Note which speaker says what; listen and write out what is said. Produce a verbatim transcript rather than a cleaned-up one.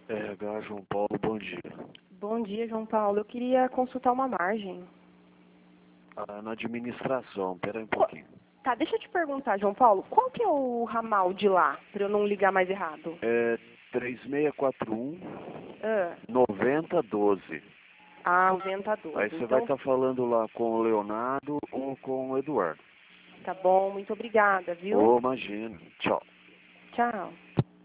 Speaker 1: É, H. João Paulo, bom dia.
Speaker 2: Bom dia, João Paulo. Eu queria consultar uma margem.
Speaker 1: Ah, na administração, pera aí um
Speaker 2: Qu-
Speaker 1: pouquinho.
Speaker 2: Tá, deixa eu te perguntar, João Paulo, qual que é o ramal de lá, para eu não ligar mais errado?
Speaker 1: É três seis quatro um,
Speaker 2: Ah,
Speaker 1: nove zero um dois.
Speaker 2: ah, o Ventador.
Speaker 1: Aí você vai
Speaker 2: Então,
Speaker 1: estar falando lá com o Leonardo ou com o Eduardo.
Speaker 2: tá bom, muito obrigada, viu?
Speaker 1: Ô, imagina. Tchau.
Speaker 2: Tchau.